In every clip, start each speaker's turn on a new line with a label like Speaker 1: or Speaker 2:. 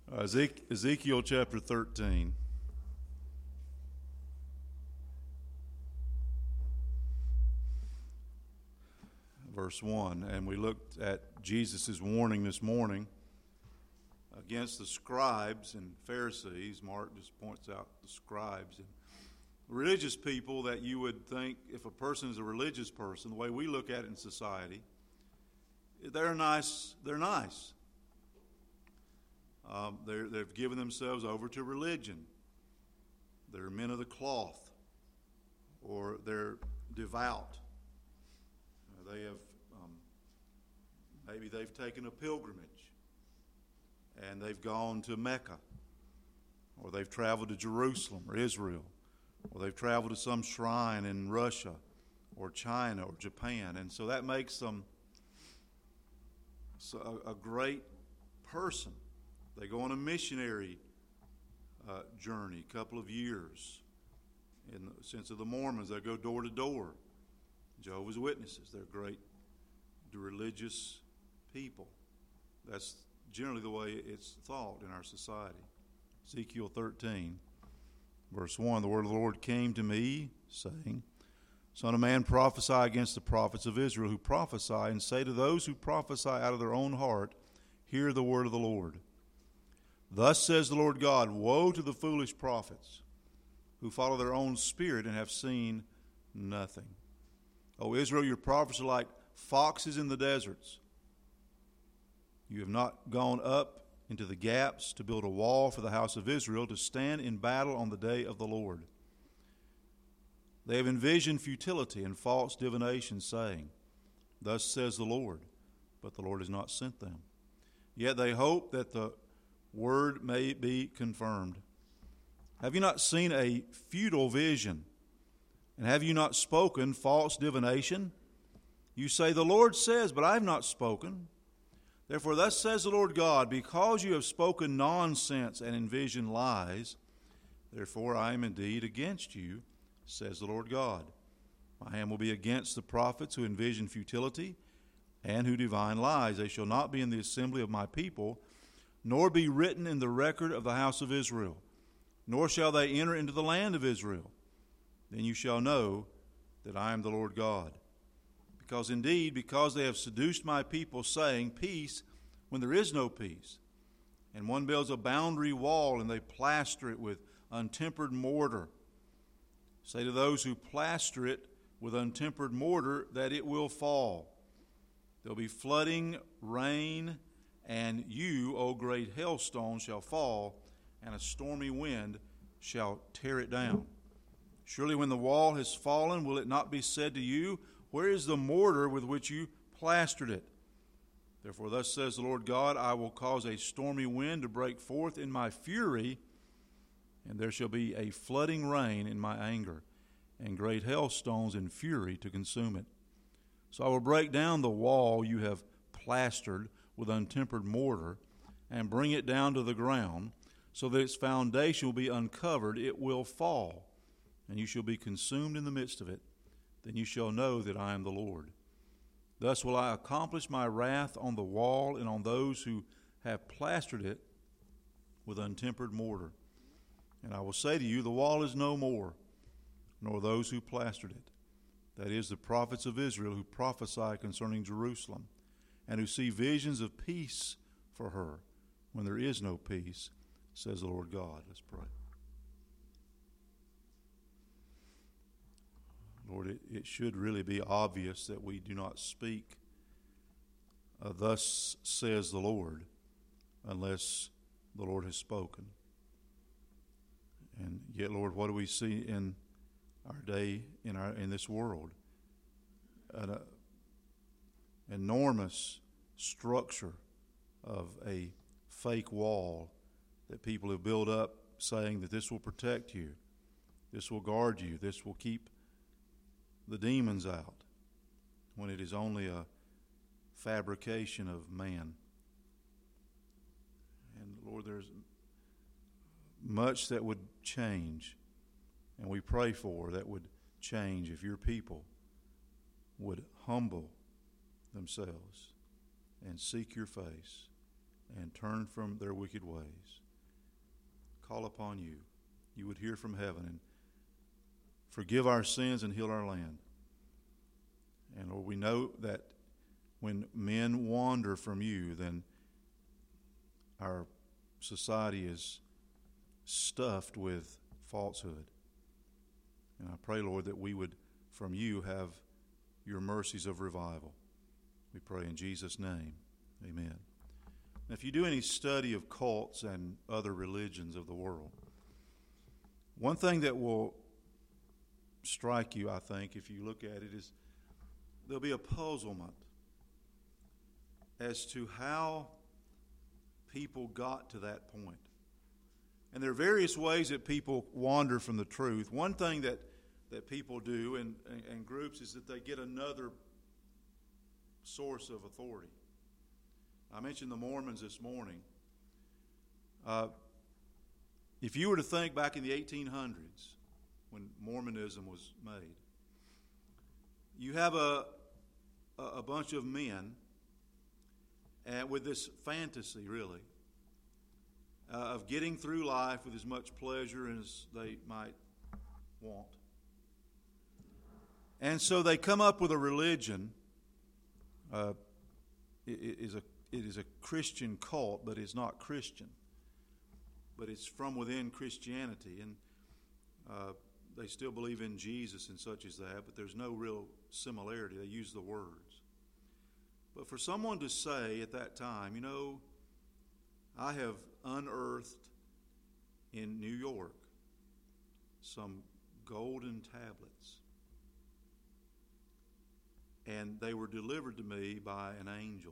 Speaker 1: Ezekiel chapter 13. Verse 1. And we looked at Jesus' warning this morning against the scribes and Pharisees. Mark just points out the scribes and religious people that you would think, if a person is a religious person, the way we look at it in society, they're nice. They're nice. They've given themselves over to religion. They're men of the cloth, or they're devout. They have maybe they've taken a pilgrimage and they've gone to Mecca, or they've traveled to Jerusalem or Israel, or they've traveled to some shrine in Russia or China or Japan, and so that makes them a great person. They go on a missionary journey, a couple of years. In the sense of the Mormons, they go door to door. Jehovah's Witnesses, they're great religious people. That's generally the way it's thought in our society. Ezekiel 13, verse 1, the word of the Lord came to me, saying, Son of man, prophesy against the prophets of Israel who prophesy, and say to those who prophesy out of their own heart, hear the word of the Lord. Thus says the Lord God, woe to the foolish prophets who follow their own spirit and have seen nothing. O Israel, your prophets are like foxes in the deserts. You have not gone up into the gaps to build a wall for the house of Israel, to stand in battle on the day of the Lord. They have envisioned futility and false divination, saying, Thus says the Lord, but the Lord has not sent them. Yet they hope that the word may be confirmed. Have you not seen a futile vision? And have you not spoken false divination? You say, The Lord says, but I have not spoken. Therefore thus says the Lord God, because you have spoken nonsense and envisioned lies, therefore I am indeed against you, says the Lord God. My hand will be against the prophets who envision futility and who divine lies. They shall not be in the assembly of my people, nor be written in the record of the house of Israel, nor shall they enter into the land of Israel. Then you shall know that I am the Lord God. Because indeed, because they have seduced my people, saying, Peace, when there is no peace. And one builds a boundary wall, and they plaster it with untempered mortar. Say to those who plaster it with untempered mortar that it will fall. There will be flooding, rain, and you, O great hailstone, shall fall, and a stormy wind shall tear it down. Surely when the wall has fallen, will it not be said to you, Where is the mortar with which you plastered it? Therefore thus says the Lord God, I will cause a stormy wind to break forth in my fury, and there shall be a flooding rain in my anger, and great hailstones in fury to consume it. So I will break down the wall you have plastered with untempered mortar, and bring it down to the ground, so that its foundation will be uncovered. It will fall, and you shall be consumed in the midst of it. Then you shall know that I am the Lord. Thus will I accomplish my wrath on the wall and on those who have plastered it with untempered mortar. And I will say to you, the wall is no more, nor those who plastered it. That is, the prophets of Israel who prophesy concerning Jerusalem, and who see visions of peace for her when there is no peace, says the Lord God. Let's pray. Lord, it should really be obvious that we do not speak, thus says the Lord, unless the Lord has spoken. And yet, Lord, what do we see in our day, in this world? An enormous structure of a fake wall that people have built up, saying that this will protect you, this will guard you, this will keep the demons out, when it is only a fabrication of man. And Lord, there's much that would change, and we pray for that would change if your people would humble themselves and seek your face and turn from their wicked ways, call upon you, you would hear from heaven and forgive our sins and heal our land. And Lord, we know that when men wander from you, then our society is stuffed with falsehood. And I pray, Lord, that we would, from you, have your mercies of revival. We pray in Jesus' name. Amen. Now, if you do any study of cults and other religions of the world, one thing that will strike you, I think, if you look at it, is there'll be a puzzlement as to how people got to that point. And there are various ways that people wander from the truth. One thing that people do in groups is that they get another source of authority. I mentioned the Mormons this morning. If you were to think back in the 1800s, when Mormonism was made, you have a bunch of men with this fantasy, really, of getting through life with as much pleasure as they might want. And so they come up with a religion. It is a Christian cult, but it's not Christian. But it's from within Christianity. And they still believe in Jesus and such as that, but there's no real similarity. They use the words. But for someone to say at that time, you know, I have unearthed in New York some golden tablets, and they were delivered to me by an angel.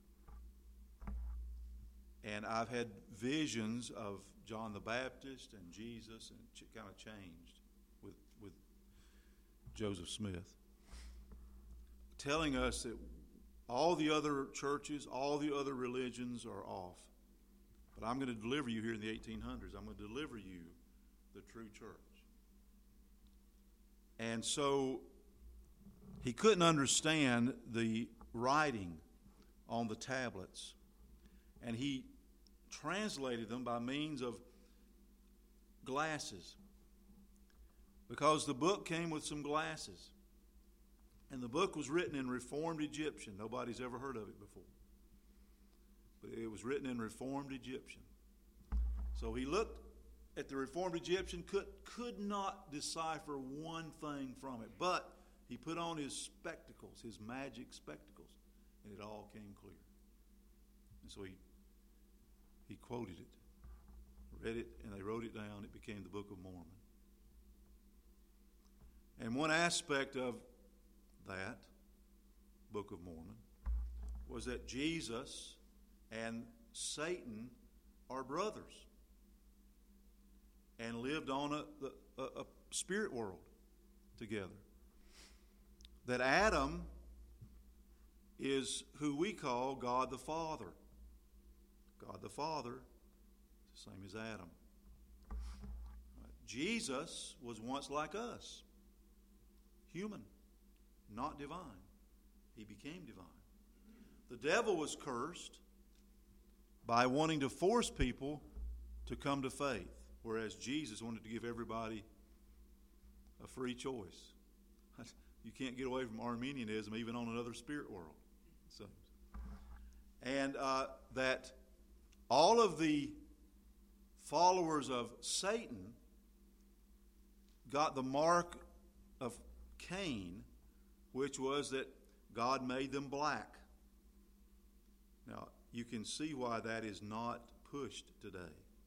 Speaker 1: And I've had visions of John the Baptist and Jesus, and it kind of changed with Joseph Smith, telling us that all the other churches, all the other religions are off. But I'm going to deliver you here in the 1800s. I'm going to deliver you the true church. And so he couldn't understand the writing on the tablets. And he translated them by means of glasses. Because the book came with some glasses. And the book was written in Reformed Egyptian. Nobody's ever heard of it before. But it was written in Reformed Egyptian. So he looked at the Reformed Egyptian, could not decipher one thing from it. But he put on his spectacles, his magic spectacles, and it all came clear. And so he quoted it, read it, and they wrote it down. It became the Book of Mormon. And one aspect of that Book of Mormon was that Jesus and Satan are brothers and lived on a spirit world together. That Adam is who we call God the Father. God the Father is the same as Adam. Jesus was once like us, human, not divine. He became divine. The devil was cursed by wanting to force people to come to faith, whereas Jesus wanted to give everybody a free choice. You can't get away from Arminianism even on another spirit world. So, and that all of the followers of Satan got the mark of Cain, which was that God made them black. Now, you can see why that is not pushed today.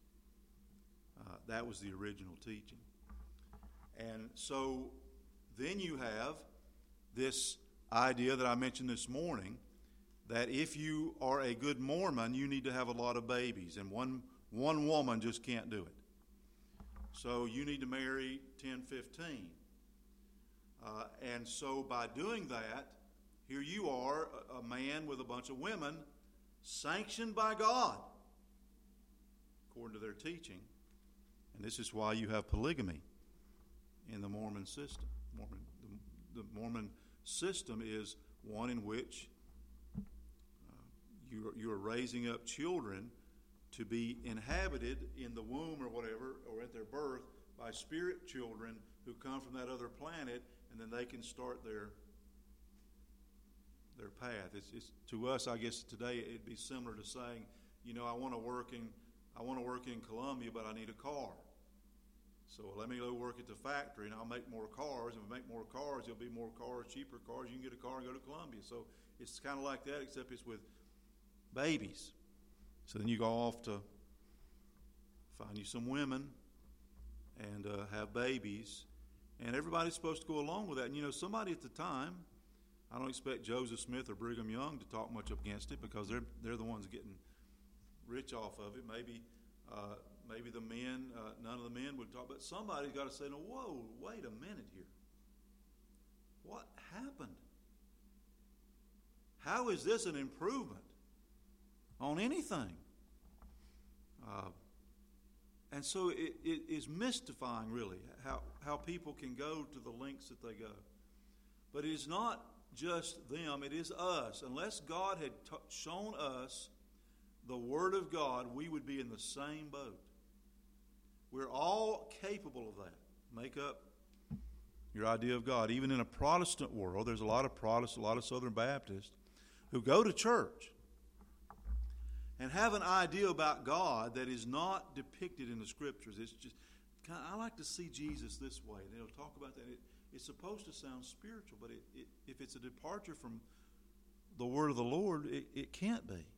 Speaker 1: That was the original teaching. And so then you have this idea that I mentioned this morning, that if you are a good Mormon, you need to have a lot of babies, and one woman just can't do it. So you need to marry 10, 15. And so by doing that, here you are, a man with a bunch of women, sanctioned by God, according to their teaching. And this is why you have polygamy in the Mormon system. The Mormon system is one in which you are raising up children to be inhabited in the womb or whatever, or at their birth, by spirit children who come from that other planet, and then they can start their path. It's to us, I guess today it'd be similar to saying, I want to work in Columbia, but I need a car. So let me go work at the factory, and I'll make more cars. And if I make more cars, there'll be more cars, cheaper cars. You can get a car and go to Columbia. So it's kind of like that, except it's with babies. So then you go off to find you some women and have babies. And everybody's supposed to go along with that. And somebody at the time, I don't expect Joseph Smith or Brigham Young to talk much against it, because they're the ones getting rich off of it. Maybe the men, none of the men would talk, but somebody's got to say, "No, whoa, wait a minute here. What happened? How is this an improvement on anything?" And so it is mystifying, really, how people can go to the lengths that they go. But it is not just them, it is us. Unless God had shown us the Word of God, we would be in the same boat. We're all capable of that. Make up your idea of God. Even in a Protestant world, there's a lot of Protestants, a lot of Southern Baptists who go to church and have an idea about God that is not depicted in the Scriptures. It's just, I like to see Jesus this way. And they'll talk about that. It's supposed to sound spiritual, but if it's a departure from the Word of the Lord, it can't be.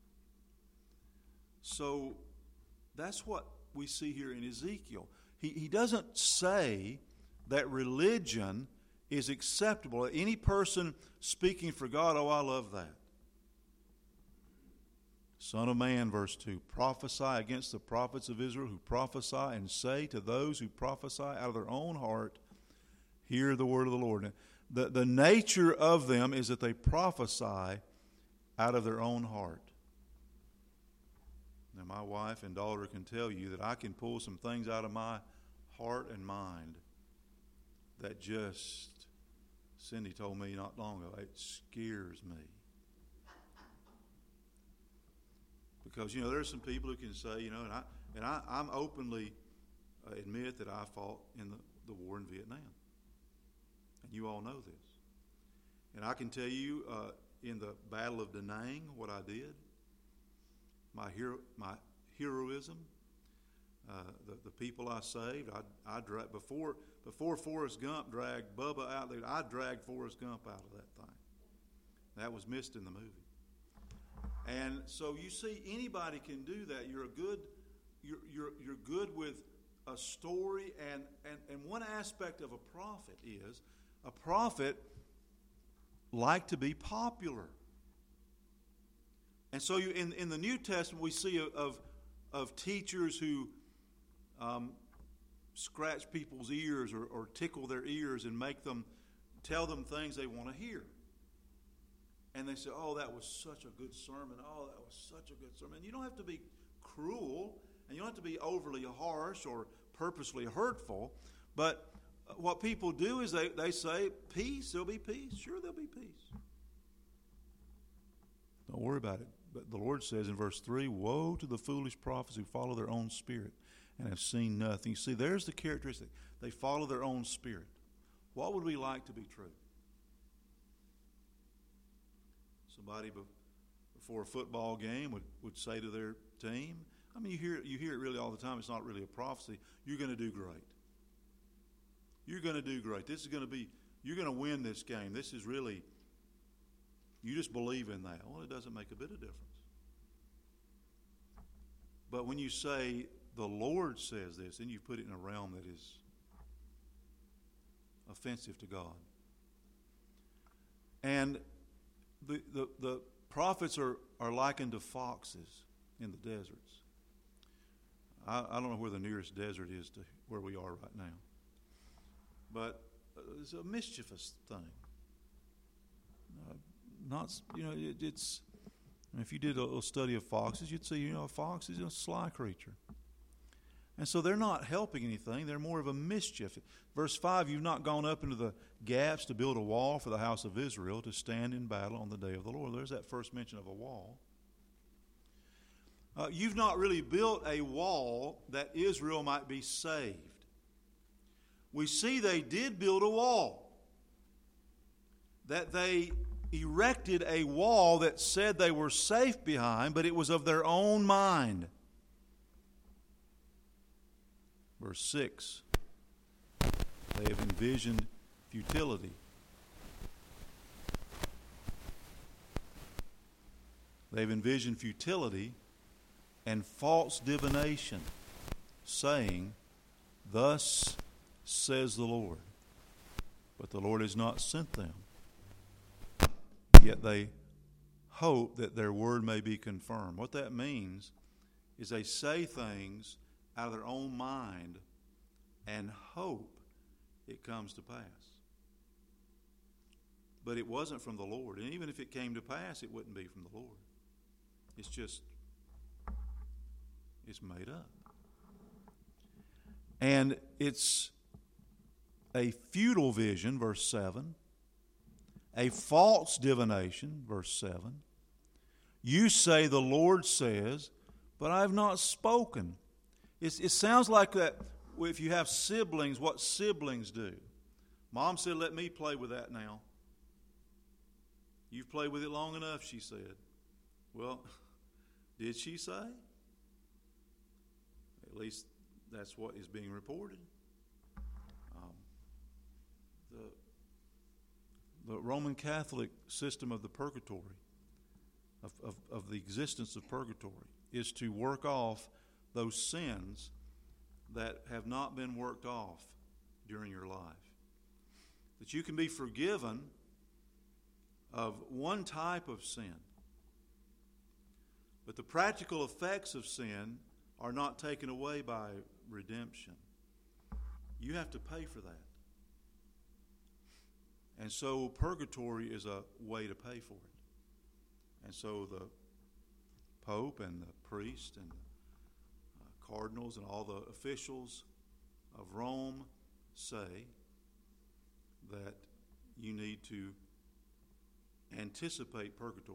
Speaker 1: So that's what we see here in Ezekiel. He doesn't say that religion is acceptable. Any person speaking for God, I love that. Son of man, verse 2, prophesy against the prophets of Israel who prophesy, and say to those who prophesy out of their own heart, hear the word of the Lord. The nature of them is that they prophesy out of their own heart. Now, my wife and daughter can tell you that I can pull some things out of my heart and mind that just, Cindy told me not long ago, it scares me. Because, there's some people who can say, I'm openly admit that I fought in the war in Vietnam. And you all know this. And I can tell you in the Battle of Da Nang what I did. My heroism, the people I saved. I dragged before Forrest Gump dragged Bubba out there. I dragged Forrest Gump out of that thing. That was missed in the movie. And so you see, anybody can do that. You're good with a story, and one aspect of a prophet is a prophet like to be popular. And so in the New Testament, we see of teachers who scratch people's ears or tickle their ears and tell them things they want to hear. And they say, "Oh, that was such a good sermon. Oh, that was such a good sermon." You don't have to be cruel, and you don't have to be overly harsh or purposely hurtful. But what people do is they say, "Peace, there'll be peace." Sure, there'll be peace. Don't worry about it. But the Lord says in verse 3, "Woe to the foolish prophets who follow their own spirit and have seen nothing." You see, there's the characteristic. They follow their own spirit. What would we like to be true? Somebody before a football game would say to their team, I mean, you hear it really all the time. It's not really a prophecy. You're going to do great. You're going to do great. You're going to win this game. This is really, you just believe in that. Well, it doesn't make a bit of difference. But when you say, the Lord says this, then you put it in a realm that is offensive to God. And the prophets are likened to foxes in the deserts. I don't know where the nearest desert is to where we are right now. But it's a mischievous thing. It's if you did a little study of foxes, you'd see, a fox is a sly creature. And so they're not helping anything. They're more of a mischief. Verse 5, you've not gone up into the gaps to build a wall for the house of Israel to stand in battle on the day of the Lord. There's that first mention of a wall. You've not really built a wall that Israel might be saved. We see they did build a wall. That they erected a wall that said they were safe behind, but it was of their own mind. Verse 6, they have envisioned futility. They've envisioned futility and false divination, saying, "Thus says the Lord." But the Lord has not sent them. Yet they hope that their word may be confirmed. What that means is they say things out of their own mind and hope it comes to pass. But it wasn't from the Lord. And even if it came to pass, it wouldn't be from the Lord. It's made up. And it's a futile vision, verse 7. A false divination, verse 7. You say the Lord says, but I have not spoken. It sounds like that if you have siblings, what siblings do. Mom said, let me play with that now. You've played with it long enough, she said. Well, did she say? At least that's what is being reported. The Roman Catholic system of the purgatory, of the existence of purgatory, is to work off those sins that have not been worked off during your life. That you can be forgiven of one type of sin, but the practical effects of sin are not taken away by redemption. You have to pay for that. And so purgatory is a way to pay for it. And so the Pope and the priest and the cardinals and all the officials of Rome say that you need to anticipate purgatory.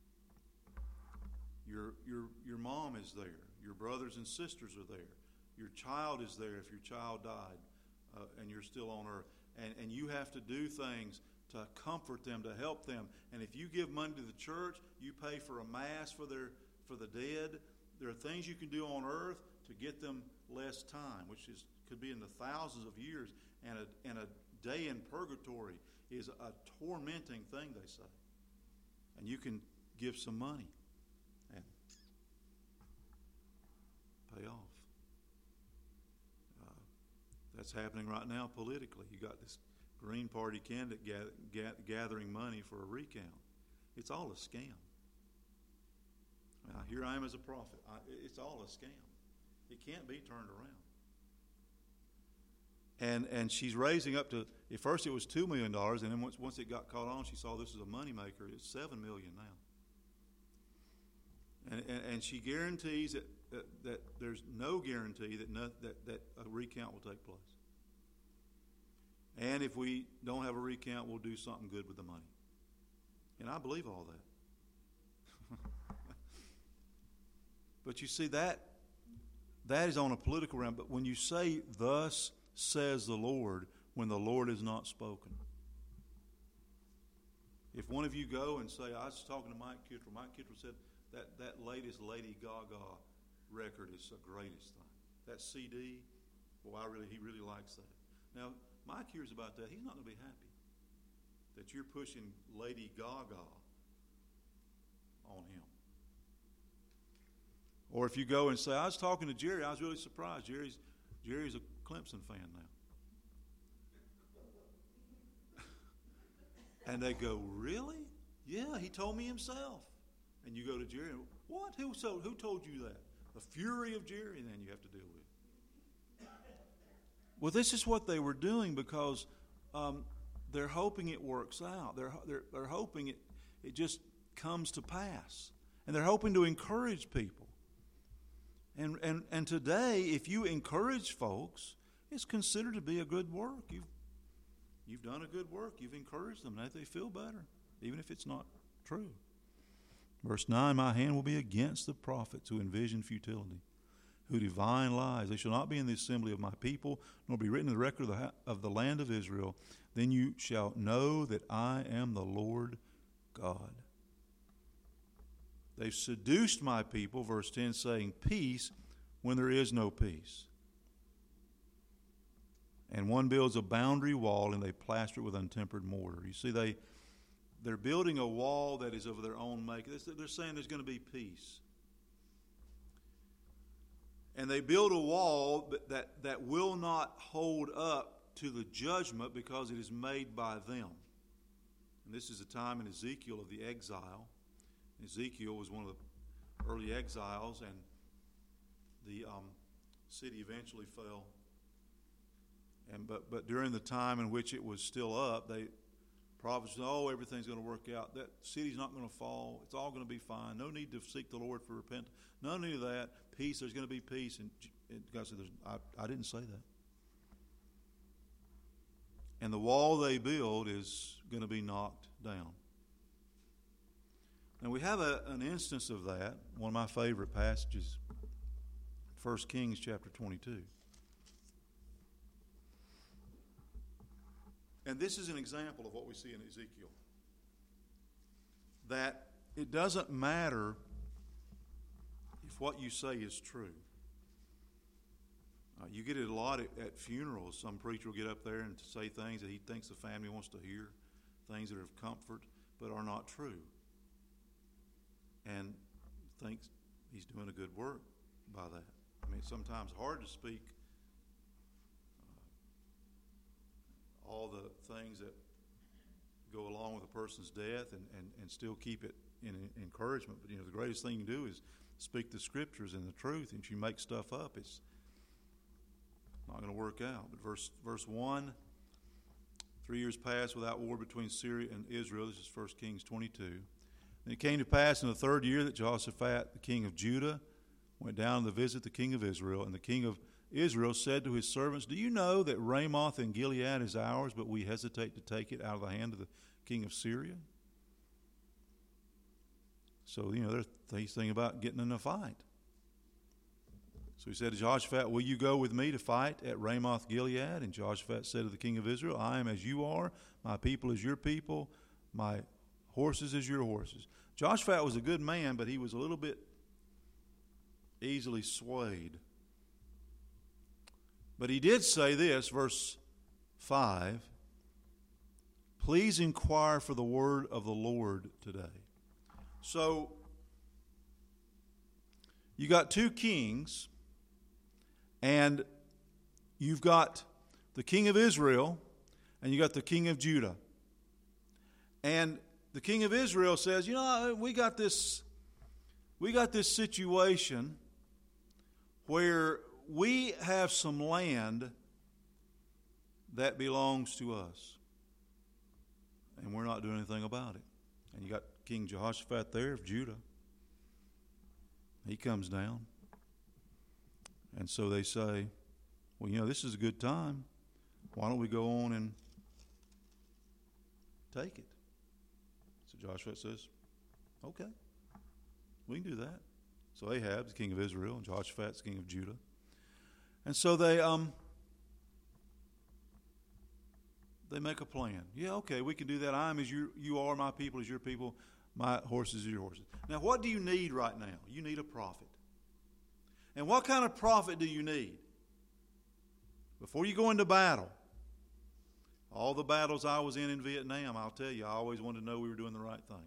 Speaker 1: Your mom is there. Your brothers and sisters are there. Your child is there if your child died and you're still on earth. And you have to do things to comfort them, to help them. And if you give money to the church, you pay for a mass for the dead. There are things you can do on earth to get them less time, which could be in the thousands of years. And a day in purgatory is a tormenting thing, they say. And you can give some money and pay off. That's happening right now politically. You got this Green Party candidate gathering money for a recount. It's all a scam. Now, here I am as a prophet. It's all a scam. It can't be turned around. And she's raising up to, at first it was $2 million, and then once it got caught on, she saw this as a moneymaker. It's $7 million now. And she guarantees that there's no guarantee that a recount will take place. And if we don't have a recount, we'll do something good with the money. And I believe all that. But you see, that is on a political realm. But when you say, thus says the Lord, when the Lord has not spoken. If one of you go and say, I was talking to Mike Kittrell. Mike Kittrell said that latest Lady Gaga record is the greatest thing. That CD, he really likes that. Now, Mike hears about that. He's not going to be happy that you're pushing Lady Gaga on him. Or if you go and say, I was talking to Jerry, I was really surprised. Jerry's a Clemson fan now. And they go, really? Yeah, he told me himself. And you go to Jerry, what? Who told you that? The fury of Jerry, and then you have to deal with it. Well, this is what they were doing because they're hoping it works out. They're hoping it just comes to pass. And they're hoping to encourage people. And today, if you encourage folks, it's considered to be a good work. You've done a good work. You've encouraged them. Now they feel better, even if it's not true. Verse 9, my hand will be against the prophets who envision futility, who divine lies. They shall not be in the assembly of my people, nor be written in the record of the land of Israel. Then you shall know that I am the Lord God. They've seduced my people, verse 10, saying peace when there is no peace. And one builds a boundary wall and they plaster it with untempered mortar. You see, they're building a wall that is of their own making. They're saying there's going to be peace. And they build a wall that will not hold up to the judgment because it is made by them. And this is a time in Ezekiel of the exile. Ezekiel was one of the early exiles, and the city eventually fell. But during the time in which it was still up, prophets said, "Oh, everything's going to work out. That city's not going to fall. It's all going to be fine. No need to seek the Lord for repentance. None of that. Peace. There's going to be peace." And God said, "I didn't say that." And the wall they build is going to be knocked down. And we have an instance of that. One of my favorite passages, 1 Kings chapter 22. And this is an example of what we see in Ezekiel. That it doesn't matter if what you say is true. You get it a lot at funerals. Some preacher will get up there and say things that he thinks the family wants to hear, things that are of comfort, but are not true. And thinks he's doing a good work by that. I mean, it's sometimes hard to speak all the things that go along with a person's death and still keep it in encouragement. But, the greatest thing you can do is speak the Scriptures and the truth. And if you make stuff up, it's not going to work out. But verse 1, 3 years passed without war between Syria and Israel. This is 1 Kings 22. And it came to pass in the third year that Jehoshaphat, the king of Judah, went down to visit the king of Israel. And the king of Israel said to his servants, "Do you know that Ramoth in Gilead is ours, but we hesitate to take it out of the hand of the king of Syria?" So, he's thinking about getting in a fight. So he said to Jehoshaphat, "Will you go with me to fight at Ramoth Gilead?" And Jehoshaphat said to the king of Israel, "I am as you are, my people as your people, my horses as your horses." Jehoshaphat was a good man, but he was a little bit easily swayed. But he did say this, verse 5, "Please inquire for the word of the Lord today." So, you got two kings, and you've got the king of Israel, and you got the king of Judah. And the king of Israel says, we got this situation where we have some land that belongs to us, and we're not doing anything about it. And you got King Jehoshaphat there of Judah. He comes down. And so they say, "Well, this is a good time. Why don't we go on and take it?" So Joshua says, "Okay, we can do that." So Ahab, the king of Israel, and Jehoshaphat, the king of Judah. And so they make a plan. "Yeah, okay, we can do that. I am as you are, my people as your people, my horses as your horses." Now, what do you need right now? You need a prophet. And what kind of prophet do you need? Before you go into battle, all the battles I was in Vietnam, I'll tell you, I always wanted to know we were doing the right thing.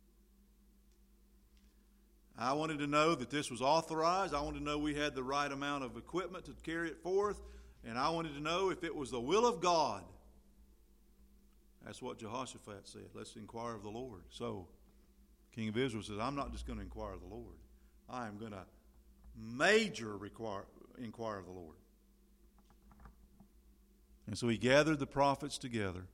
Speaker 1: I wanted to know that this was authorized. I wanted to know we had the right amount of equipment to carry it forth. And I wanted to know if it was the will of God. That's what Jehoshaphat said. Let's inquire of the Lord. So, King of Israel says, "I'm not just going to inquire of the Lord. I am going to inquire of the Lord." And so he gathered the prophets together.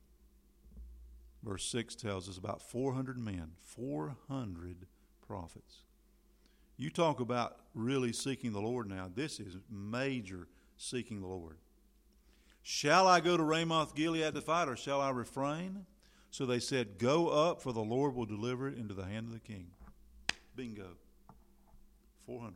Speaker 1: Verse 6 tells us about 400 men, 400 prophets. You talk about really seeking the Lord now. This is major seeking the Lord. "Shall I go to Ramoth Gilead to fight, or shall I refrain?" So they said, "Go up, for the Lord will deliver it into the hand of the king." Bingo. 400.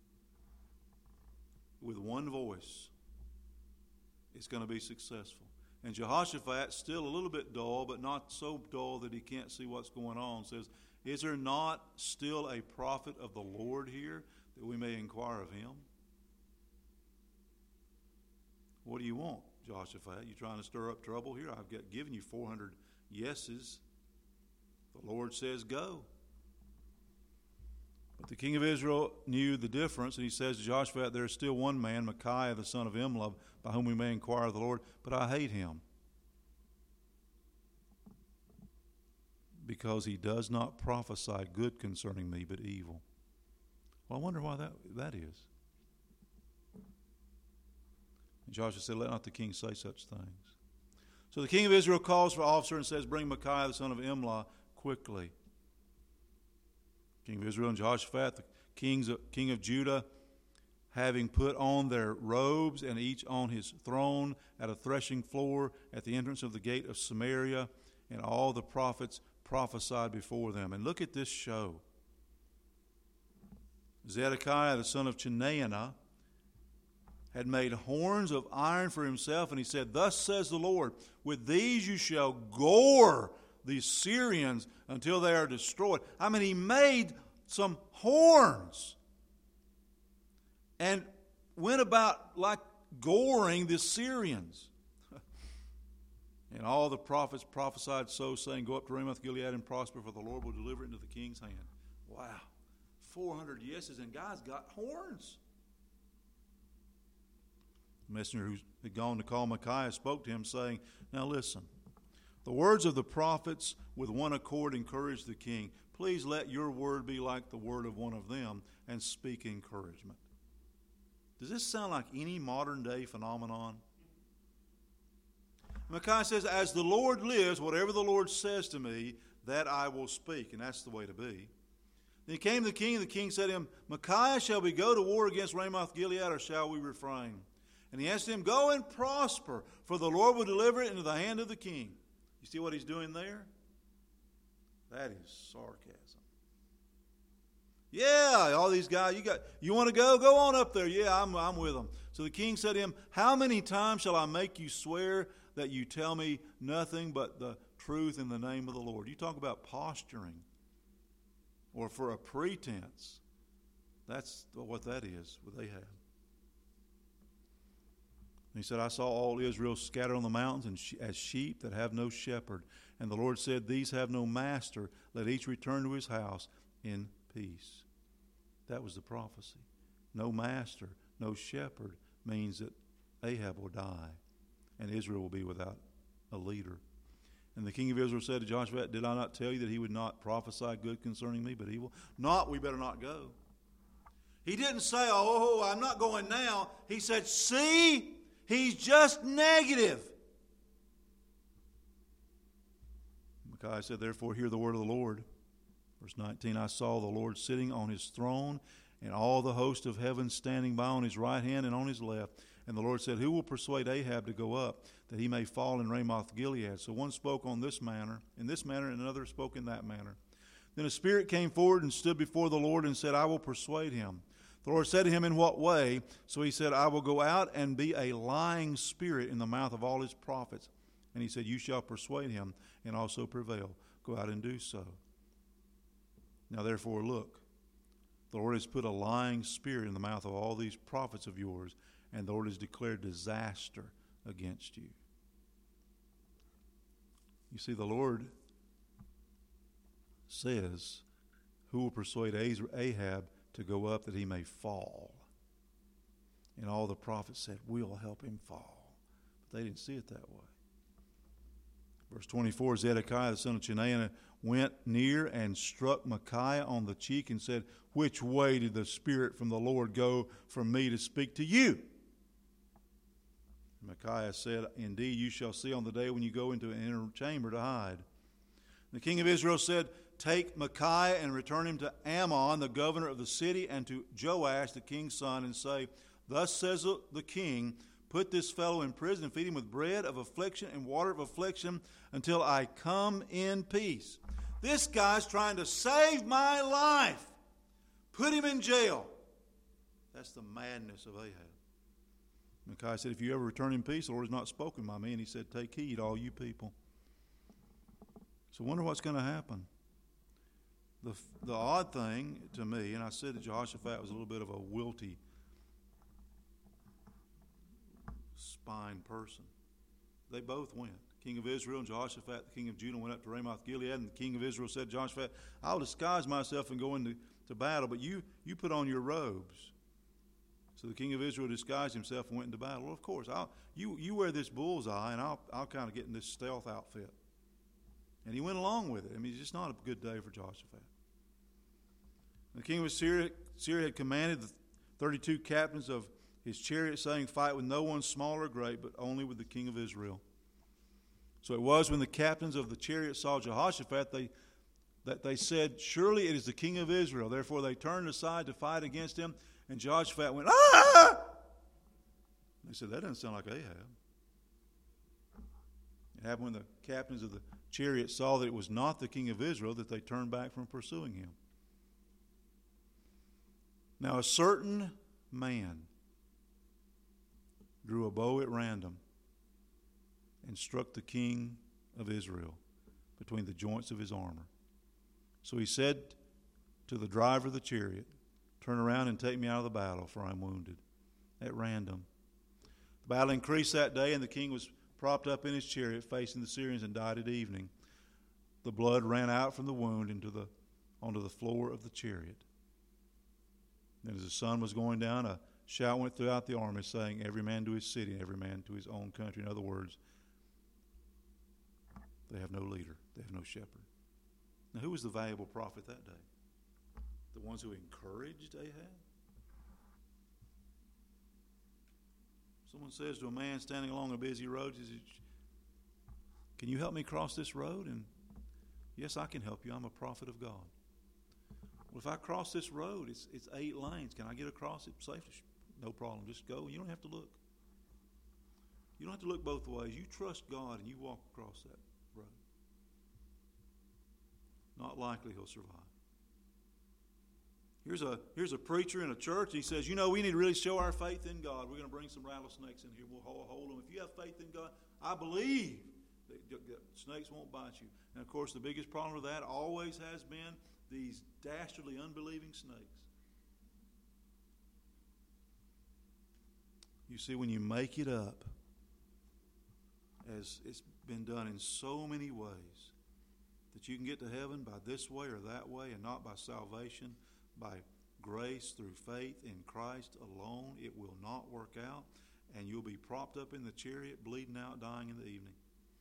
Speaker 1: With one voice, it's going to be successful. And Jehoshaphat, still a little bit dull, but not so dull that he can't see what's going on, says, is there not still a prophet of the Lord here that we may inquire of him? What do you want, Jehoshaphat? You trying to stir up trouble here? I've given you 400 yeses. The Lord says go. But the king of Israel knew the difference, and he says to Jehoshaphat, there is still one man, Micaiah the son of Imlah, by whom we may inquire of the Lord, but I hate him, because he does not prophesy good concerning me, but evil. Well, I wonder why that is. And Joshua said, let not the king say such things. So the king of Israel calls for an officer and says, bring Micaiah the son of Imlah quickly. King of Israel and Jehoshaphat, the king of Judah, having put on their robes and each on his throne at a threshing floor at the entrance of the gate of Samaria, and all the prophets prophesied before them. And look at this show. Zedekiah the son of Chenaanah had made horns of iron for himself, and he said, thus says the Lord, with these you shall gore the Syrians until they are destroyed. I mean, he made some horns and went about like goring the Syrians. And all the prophets prophesied so, saying, go up to Ramoth Gilead and prosper, for the Lord will deliver it into the king's hand. Wow. 400 yeses, and God's got horns. The messenger who had gone to call Micaiah spoke to him, saying, now listen, the words of the prophets with one accord encouraged the king. Please let your word be like the word of one of them, and speak encouragement. Does this sound like any modern day phenomenon? Micaiah says, as the Lord lives, whatever the Lord says to me, that I will speak. And that's the way to be. Then he came to the king, and the king said to him, Micaiah, shall we go to war against Ramoth Gilead, or shall we refrain? And he answered him, go and prosper, for the Lord will deliver it into the hand of the king. You see what he's doing there? That is sarcasm. Yeah, all these guys, you want to go? Go on up there. Yeah, I'm with them. So the king said to him, how many times shall I make you swear that you tell me nothing but the truth in the name of the Lord? You talk about posturing or for a pretense. That's what that is, what they have. And he said, I saw all Israel scattered on the mountains as sheep that have no shepherd. And the Lord said, these have no master. Let each return to his house in peace. That was the prophecy. No master, no shepherd means that Ahab will die and Israel will be without a leader. And the king of Israel said to Joshua, did I not tell you that he would not prophesy good concerning me, but evil? Not, we better not go. He didn't say, oh, I'm not going now. He said, see, he's just negative. Micaiah said, therefore, hear the word of the Lord. Verse 19, I saw the Lord sitting on his throne, and all the host of heaven standing by on his right hand and on his left. And the Lord said, who will persuade Ahab to go up, that he may fall in Ramoth Gilead? So one spoke on this manner, and another spoke in that manner. Then a spirit came forward and stood before the Lord and said, I will persuade him. The Lord said to him, in what way? So he said, I will go out and be a lying spirit in the mouth of all his prophets. And he said, you shall persuade him and also prevail. Go out and do so. Now therefore look, the Lord has put a lying spirit in the mouth of all these prophets of yours, and the Lord has declared disaster against you. You see, the Lord says, who will persuade Ahab to go up that he may fall? And all the prophets said, we'll help him fall. But they didn't see it that way. Verse 24, Zedekiah the son of Chenaanah went near and struck Micaiah on the cheek and said, which way did the Spirit from the Lord go from me to speak to you? Micaiah said, indeed, you shall see on the day when you go into an inner chamber to hide. The king of Israel said, take Micaiah and return him to Ammon, the governor of the city, and to Joash, the king's son, and say, thus says the king, put this fellow in prison and feed him with bread of affliction and water of affliction until I come in peace. This guy's trying to save my life. Put him in jail. That's the madness of Ahab. Micaiah said, if you ever return in peace, the Lord has not spoken by me. And he said, take heed, all you people. So I wonder what's going to happen. The odd thing to me, and I said that Jehoshaphat was a little bit of a wilty spine person. They both went. The king of Israel and Jehoshaphat, the king of Judah, went up to Ramoth Gilead, and the king of Israel said to Jehoshaphat, I'll disguise myself and go into battle, but you put on your robes. So the king of Israel disguised himself and went into battle. Well, of course, you wear this bullseye, and I'll kind of get in this stealth outfit. And he went along with it. I mean, it's just not a good day for Jehoshaphat. The king of Syria had commanded the 32 captains of his chariot, saying, fight with no one small or great, but only with the king of Israel. So it was when the captains of the chariot saw Jehoshaphat that they said, surely it is the king of Israel. Therefore they turned aside to fight against him, and Jehoshaphat went, ah! They said, that doesn't sound like Ahab. It happened when the captains of the chariot saw that it was not the king of Israel that they turned back from pursuing him. Now a certain man drew a bow at random and struck the king of Israel between the joints of his armor. So he said to the driver of the chariot, turn around and take me out of the battle, for I am wounded. At random. The battle increased that day, and the king was propped up in his chariot facing the Syrians and died at evening. The blood ran out from the wound onto the floor of the chariot. And as the sun was going down, a shout went throughout the army, saying, every man to his city and every man to his own country. In other words, they have no leader. They have no shepherd. Now, who was the valuable prophet that day? The ones who encouraged Ahab? Someone says to a man standing along a busy road, can you help me cross this road? And yes, I can help you. I'm a prophet of God. Well, if I cross this road, it's 8 lanes. Can I get across it safely? No problem. Just go. You don't have to look. You don't have to look both ways. You trust God and you walk across that road. Not likely he'll survive. Here's a preacher in a church. He says, we need to really show our faith in God. We're going to bring some rattlesnakes in here. We'll hold them. If you have faith in God, I believe that snakes won't bite you. And, of course, the biggest problem with that always has been these dastardly, unbelieving snakes. You see, when you make it up, as it's been done in so many ways, that you can get to heaven by this way or that way and not by salvation, by grace through faith in Christ alone, it will not work out, and you'll be propped up in the chariot, bleeding out, dying in the evening.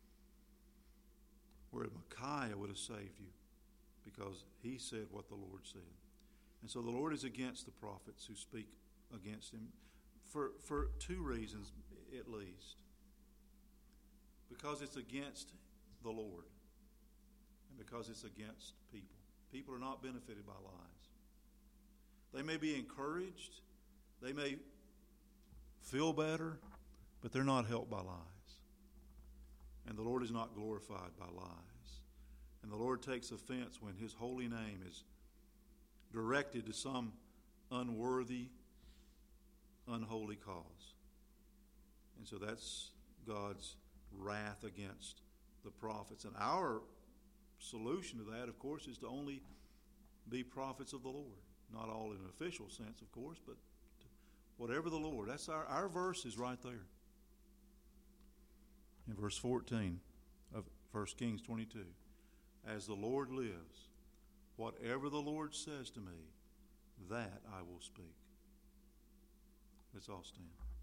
Speaker 1: Where Micaiah would have saved you, because he said what the Lord said. And so the Lord is against the prophets who speak against him for 2 reasons at least. Because it's against the Lord, and because it's against people. People are not benefited by lies. They may be encouraged, they may feel better, but they're not helped by lies. And the Lord is not glorified by lies. And the Lord takes offense when his holy name is directed to some unworthy, unholy cause. And so that's God's wrath against the prophets. And our solution to that, of course, is to only be prophets of the Lord. Not all in an official sense, of course, but whatever the Lord. That's our verse is right there. In verse 14 of 1 Kings 22. As the Lord lives, whatever the Lord says to me, that I will speak. Let's all stand.